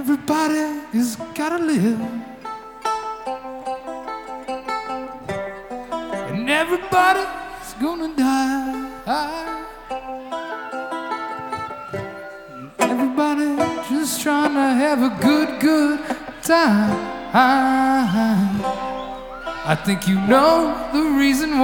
Everybody's gotta live, and everybody's gonna die. Everybody just trying to have a good time. I think you know the reason why.